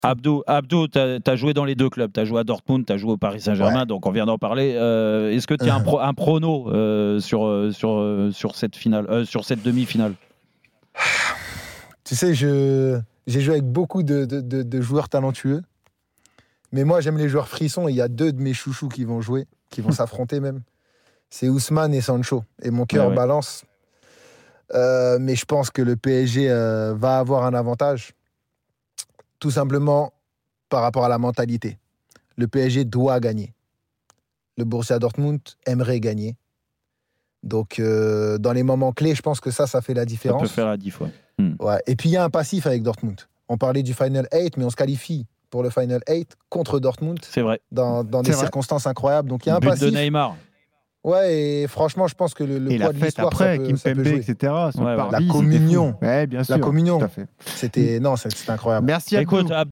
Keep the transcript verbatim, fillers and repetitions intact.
Abdou, Abdou tu as joué dans les deux clubs. Tu as joué à Dortmund, tu as joué au Paris Saint-Germain, Ouais. donc on vient d'en parler. Euh, est-ce que tu as un, pro, un prono euh, sur, sur, sur cette finale, euh, sur cette demi-finale? Tu sais, je, j'ai joué avec beaucoup de, de, de, de joueurs talentueux. Mais moi, j'aime les joueurs frissons. Et il y a deux de mes chouchous qui vont jouer, qui vont s'affronter même. C'est Ousmane et Sancho. Et mon cœur Ouais, ouais. balance. Euh, mais je pense que le P S G euh, va avoir un avantage. Tout simplement par rapport à la mentalité. Le P S G doit gagner. Le Borussia Dortmund aimerait gagner. Donc, euh, dans les moments clés, je pense que ça, ça fait la différence. Ça peut faire la diff, ouais. Hmm. Ouais. Et puis, il y a un passif avec Dortmund. On parlait du Final huit, mais on se qualifie pour le Final huit contre Dortmund. C'est vrai. Dans, dans des C'est vrai. circonstances incroyables. Donc, il y a un But passif. de Neymar. Ouais, et franchement, je pense que le, le Et poids la de fête l'histoire, après, ça peut, Kim ça peut Pembe, jouer. et cetera. Son Ouais, ouais. parvis, La c'était communion. fou. Ouais, bien sûr. La communion. Tout à fait. C'était, non, c'était incroyable. Merci à Écoute,